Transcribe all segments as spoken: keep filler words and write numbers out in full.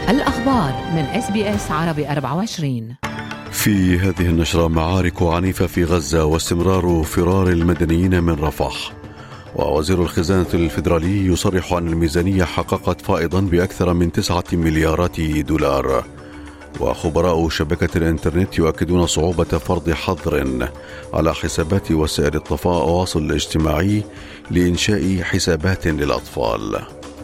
الأخبار من إس بي إس عربي أربعة وعشرين. في هذه النشرة: معارك عنيفة في غزة واستمرار فرار المدنيين من رفح. ووزير الخزانة الفيدرالي يصرح أن الميزانية حققت فائضا بأكثر من تسعة مليارات دولار. وخبراء شبكة الإنترنت يؤكدون صعوبة فرض حظر على حسابات وسائل التواصل الاجتماعي لإنشاء حسابات للأطفال.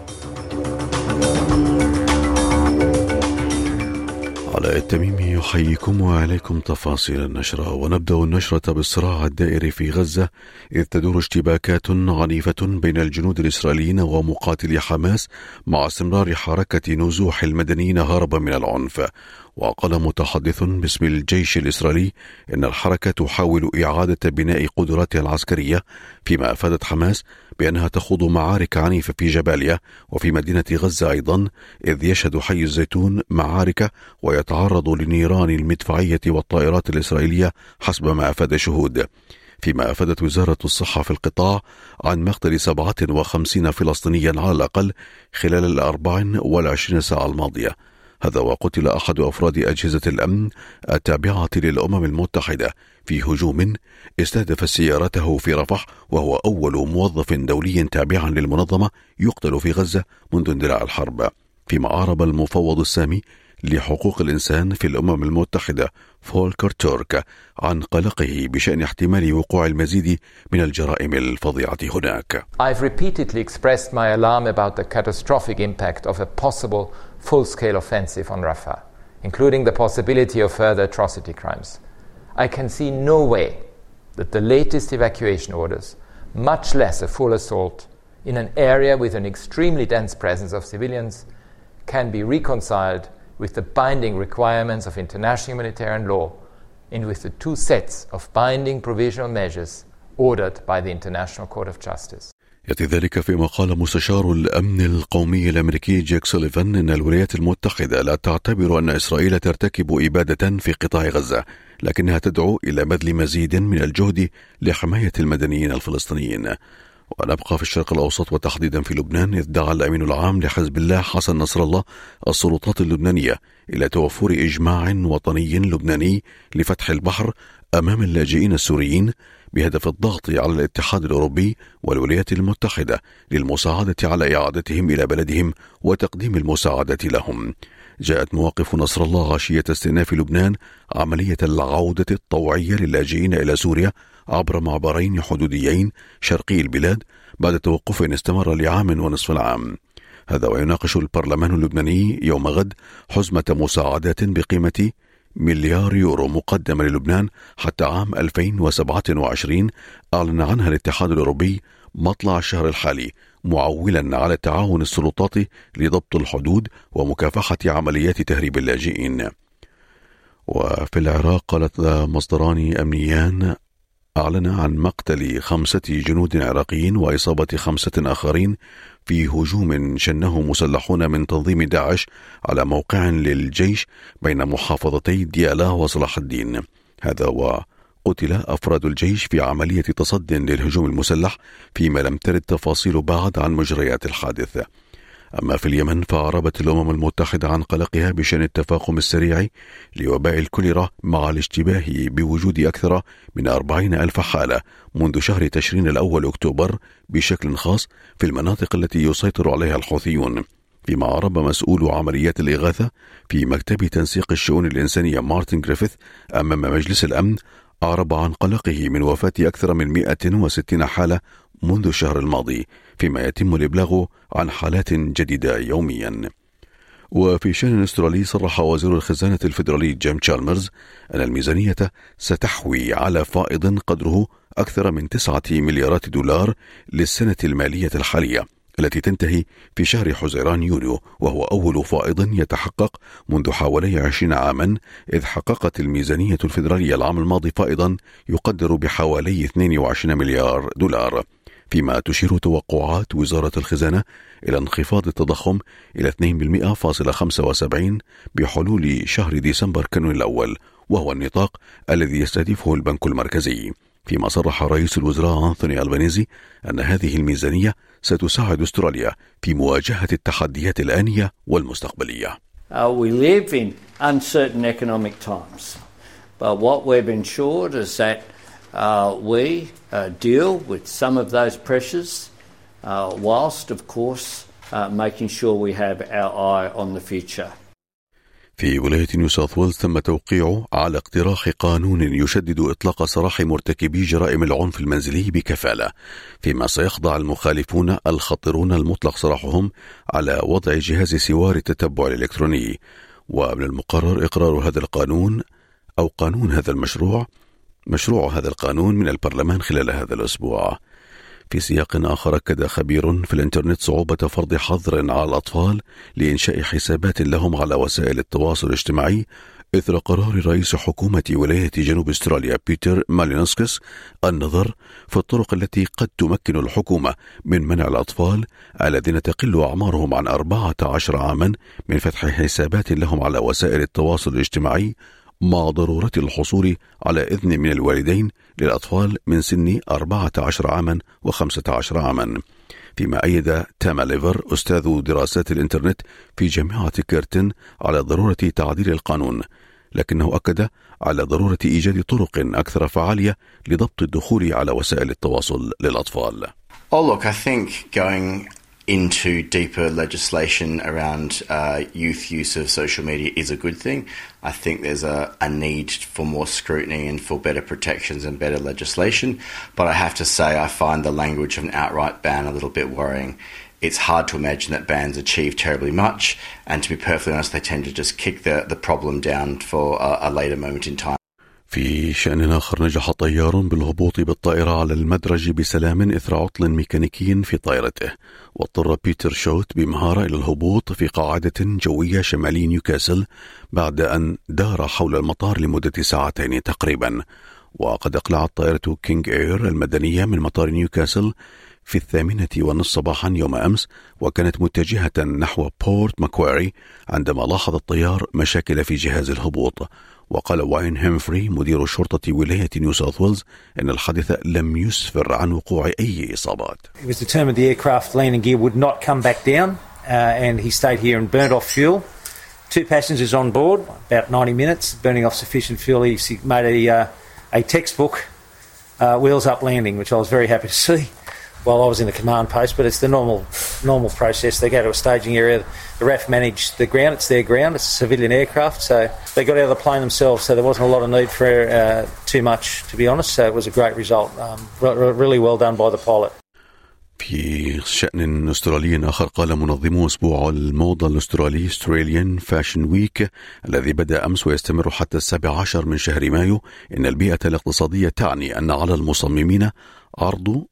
علاء التميمي يحييكم وعليكم تفاصيل النشرة. ونبدأ النشرة بالصراع الدائري في غزة، إذ تدور اشتباكات عنيفة بين الجنود الإسرائيليين ومقاتلي حماس مع استمرار حركة نزوح المدنيين هربا من العنف. وقال متحدث باسم الجيش الإسرائيلي إن الحركة تحاول إعادة بناء قدراتها العسكرية، فيما أفادت حماس بأنها تخوض معارك عنيفة في جباليا وفي مدينة غزة أيضا، إذ يشهد حي الزيتون معارك ويتعرض لنيران المدفعية والطائرات الإسرائيلية حسب ما أفاد شهود. فيما أفادت وزارة الصحة في القطاع عن مقتل سبعة وخمسين فلسطينيا على الأقل خلال الأربع والعشرين ساعة الماضية. هذا وقتل أحد أفراد أجهزة الأمن التابعة للأمم المتحدة في هجوم استهدف سيارته في رفح، وهو أول موظف دولي تابع للمنظمة يقتل في غزة منذ اندلاع الحرب. فيما أعرب المفوض السامي لحقوق الإنسان في الأمم المتحدة فولكر تورك عن قلقه بشأن احتمال وقوع المزيد من الجرائم الفظيعة هناك. I've repeatedly expressed my alarm about the catastrophic impact of a possible full-scale offensive on Rafah, including the possibility of further atrocity crimes. I can see no way that the latest evacuation orders, much less a full assault in an area with an extremely dense presence of civilians, can be reconciled with the binding requirements of international humanitarian law and with the two sets of binding provisional measures ordered by the International Court of Justice. يأتي ذلك فيما قال مستشار الأمن القومي الأمريكي جيك سوليفان إن الولايات المتحدة لا تعتبر أن إسرائيل ترتكب إبادة في قطاع غزة، لكنها تدعو إلى بذل مزيد من الجهد لحماية المدنيين الفلسطينيين. ونبقى في الشرق الأوسط وتحديدا في لبنان، إذ دعا الأمين العام لحزب الله حسن نصر الله السلطات اللبنانية إلى توفر إجماع وطني لبناني لفتح البحر أمام اللاجئين السوريين بهدف الضغط على الاتحاد الأوروبي والولايات المتحدة للمساعدة على إعادتهم إلى بلدهم وتقديم المساعدة لهم. جاءت مواقف نصر الله عشية استئناف لبنان عملية العودة الطوعية للاجئين إلى سوريا عبر معبرين حدوديين شرقي البلاد بعد توقف استمر لعام ونصف العام. هذا ويناقش البرلمان اللبناني يوم غد حزمة مساعدات بقيمة مليار يورو مقدمة للبنان حتى عام ألفين وسبعة وعشرين أعلن عنها الاتحاد الأوروبي مطلع الشهر الحالي، معولا على تعاون السلطات لضبط الحدود ومكافحة عمليات تهريب اللاجئين. وفي العراق قالت مصدران أمنيان أعلن عن مقتل خمسة جنود عراقيين وإصابة خمسة آخرين في هجوم شنه مسلحون من تنظيم داعش على موقع للجيش بين محافظتي ديالا وصلاح الدين. هذا وقتل أفراد الجيش في عملية تصد للهجوم المسلح، فيما لم ترد تفاصيل بعد عن مجريات الحادث. أما في اليمن فأعربت الأمم المتحدة عن قلقها بشأن التفاقم السريع لوباء الكوليرا مع الاشتباه بوجود أكثر من أربعين ألف حالة منذ شهر تشرين الأول أكتوبر بشكل خاص في المناطق التي يسيطر عليها الحوثيون. فيما أعرب مسؤول عمليات الإغاثة في مكتب تنسيق الشؤون الإنسانية مارتن غريفيث أمام مجلس الأمن، أعرب عن قلقه من وفاة أكثر من مئة وستين حالة منذ الشهر الماضي، فيما يتم الإبلاغ عن حالات جديدة يوميا. وفي شأن أسترالي صرح وزير الخزانة الفيدرالي جيم تشالمرز أن الميزانية ستحوي على فائض قدره أكثر من تسعة مليارات دولار للسنة المالية الحالية التي تنتهي في شهر حزيران يونيو، وهو أول فائض يتحقق منذ حوالي عشرين عاما، إذ حققت الميزانية الفيدرالية العام الماضي فائضا يقدر بحوالي اثنين وعشرين مليار دولار، فيما تشير توقعات وزارة الخزانة إلى انخفاض التضخم إلى اثنين فاصلة خمسة وسبعين بحلول شهر ديسمبر كانون الأول، وهو النطاق الذي يستهدفه البنك المركزي. فيما صرح رئيس الوزراء أنثوني ألبانيزي أن هذه الميزانية ستساعد أستراليا في مواجهة التحديات الآنية والمستقبلية. Uh, we live in uncertain economic times. But what we've ensured is that uh, we uh, deal with some of those pressures uh, whilst, of course, uh, making sure we have our eye on the future. في ولاية نيو ساوث ويلز تم توقيعه على اقتراح قانون يشدد إطلاق سراح مرتكبي جرائم العنف المنزلي بكفالة، فيما سيخضع المخالفون الخطرون المطلق سراحهم على وضع جهاز سوار التتبع الإلكتروني. ومن المقرر إقرار هذا القانون أو قانون هذا المشروع مشروع هذا القانون من البرلمان خلال هذا الأسبوع. في سياق آخر، أكد خبير في الإنترنت صعوبة فرض حظر على الأطفال لإنشاء حسابات لهم على وسائل التواصل الاجتماعي إثر قرار رئيس حكومة ولاية جنوب أستراليا بيتر مالينوسكس النظر في الطرق التي قد تمكن الحكومة من منع الأطفال الذين تقل أعمارهم عن أربعة عشر عاما من فتح حسابات لهم على وسائل التواصل الاجتماعي، مع ضرورة الحصول على إذن من الوالدين للأطفال من سن أربعة عشر عاما وخمسة عشر عاما. فيما أيد تاما ليفر أستاذ دراسات الإنترنت في جامعة كيرتن على ضرورة تعديل القانون، لكنه أكد على ضرورة إيجاد طرق أكثر فعالية لضبط الدخول على وسائل التواصل للأطفال. Oh, look, I think going into deeper legislation around uh, youth use of social media is a good thing. I think there's a, a need for more scrutiny and for better protections and better legislation. But I have to say I find the language of an outright ban a little bit worrying. It's hard to imagine that bans achieve terribly much, and to be perfectly honest, they tend to just kick the, the problem down for a, a later moment in time. في شأن آخر، نجح طيار بالهبوط بالطائرة على المدرج بسلام إثر عطل ميكانيكي في طائرته، واضطر بيتر شوت بمهارة إلى الهبوط في قاعدة جوية شمالي نيوكاسل بعد أن دار حول المطار لمدة ساعتين تقريبا. وقد أقلعت طائرة كينج إير المدنية من مطار نيوكاسل في الثامنة والنصف صباحا يوم أمس، وكانت متجهة نحو بورت ماكواري عندما لاحظ الطيار مشاكل في جهاز الهبوط. وقال واين هيمفري مدير شرطة ولاية نيو ساوث ويلز إن الحادث لم يسفر عن وقوع أي إصابات. It was determined the aircraft landing gear would not come back down uh, and he stayed here and burnt off fuel. Two passengers on board, about ninety minutes, burning off sufficient fuel. He made a, uh, a textbook uh, wheels up landing, which I was very happy to see while I was in the command post, but it's the normal normal process. They go to a staging area, the R A F manage the ground, it's their ground, it's a civilian aircraft, so they got out of the plane themselves, so there wasn't a lot of need for uh, too much, to be honest, so it was a great result. Um, really well done by the pilot. في شأن أسترالي آخر، قال منظمو أسبوع الموضة الأسترالي Australian Fashion Week الذي بدأ أمس ويستمر حتى السابع عشر من شهر مايو إن البيئة الاقتصادية تعني أن على المصممين عرض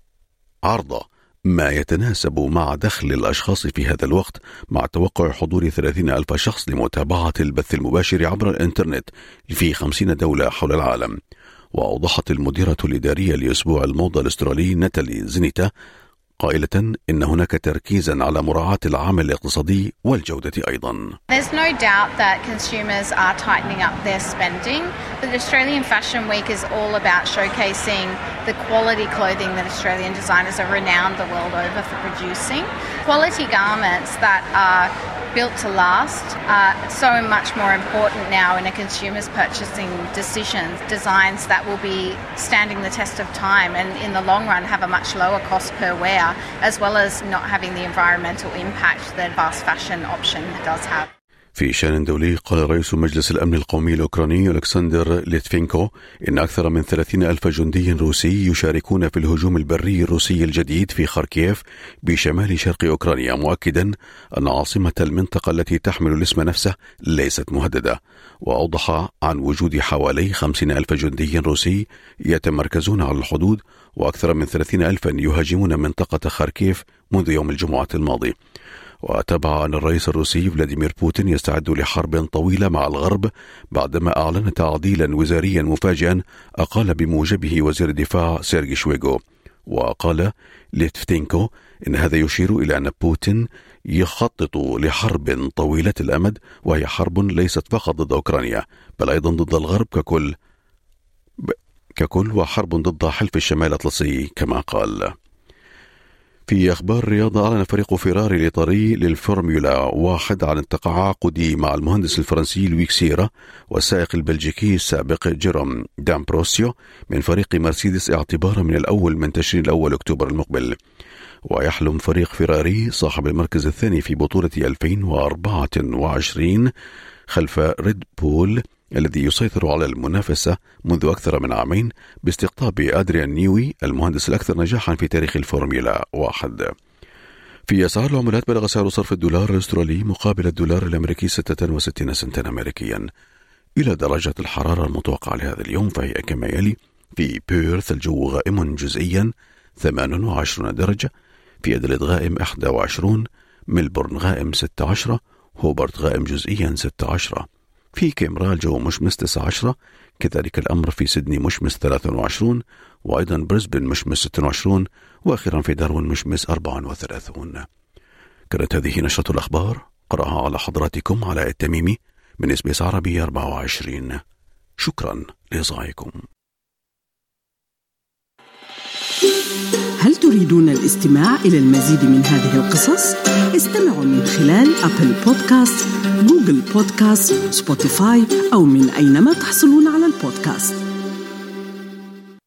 عرض ما يتناسب مع دخل الأشخاص في هذا الوقت، مع توقع حضور ثلاثين ألف شخص لمتابعة البث المباشر عبر الإنترنت في خمسين دولة حول العالم. وأوضحت المديرة الإدارية لأسبوع الموضة الأسترالي ناتالي زينيتا قائلة إن هناك تركيزا على مراعاة العامل الاقتصادي والجودة أيضا. There's no doubt that consumers are tightening up their spending, but the Australian Fashion Week is all about showcasing the quality clothing that Australian designers are renowned the world over for producing. Quality garments that are built to last are so much more important now in a consumer's purchasing decisions. Designs that will be standing the test of time and in the long run have a much lower cost per wear, as well as not having the environmental impact that fast fashion option does have. في شأن دولي، قال رئيس مجلس الأمن القومي الأوكراني ألكسندر ليتفينكو إن أكثر من ثلاثين ألف جندي روسي يشاركون في الهجوم البري الروسي الجديد في خاركيف بشمال شرق أوكرانيا، مؤكدا أن عاصمة المنطقة التي تحمل الاسم نفسه ليست مهددة. وأوضح عن وجود حوالي خمسين ألف جندي روسي يتمركزون على الحدود، وأكثر من ثلاثين ألفا يهاجمون منطقة خاركيف منذ يوم الجمعة الماضي. وتابع أن الرئيس الروسي فلاديمير بوتين يستعد لحرب طويلة مع الغرب بعدما أعلن تعديلا وزاريا مفاجئا أقال بموجبه وزير الدفاع سيرجي شويغو. وقال ليتفتينكو إن هذا يشير إلى أن بوتين يخطط لحرب طويلة الأمد، وهي حرب ليست فقط ضد أوكرانيا بل أيضا ضد الغرب ككل ككل وحرب ضد حلف الشمال الأطلسي كما قال. في أخبار الرياضة، أعلن فريق فيراري الإيطالي للفورمولا واحد عن التعاقد مع المهندس الفرنسي لويك سيرا والسائق البلجيكي السابق جيروم دامبروسيو من فريق مرسيدس اعتبارا من الأول من تشرين الأول أكتوبر المقبل. ويحلم فريق فيراري صاحب المركز الثاني في بطولة ألفين وأربعة وعشرين خلف ريد بول الذي يسيطر على المنافسة منذ أكثر من عامين باستقطاب أدريان نيوي المهندس الأكثر نجاحا في تاريخ الفورمولا واحد. في أسعار العملات، بلغ سعر صرف الدولار الأسترالي مقابل الدولار الأمريكي ستة وستين سنتا أمريكيا. إلى درجة الحرارة المتوقعة لهذا اليوم فهي كما يلي: في بيرث الجو غائم جزئيا ثمانية وعشرين درجة، في أدليد غائم إحدى وعشرين، ملبورن غائم ستة عشر، هوبرت غائم جزئيا ستة عشر، في كامبرا الجو مشمس تسعة عشر، كذلك الأمر في سيدني مشمس ثلاثة وعشرين، وأيضا بريسبن مشمس ستة وعشرين، وأخيرا في داروين مشمس أربعة وثلاثين. كانت هذه نشرة الأخبار قرأها على حضراتكم علاء التميمي من إس بي إس عربي أربعة وعشرين. شكرا لإصغائكم. هل تريدون الاستماع إلى المزيد من هذه القصص؟ استمعوا من خلال أبل بودكاست، جوجل بودكاست، سبوتيفاي أو من أينما تحصلون على البودكاست.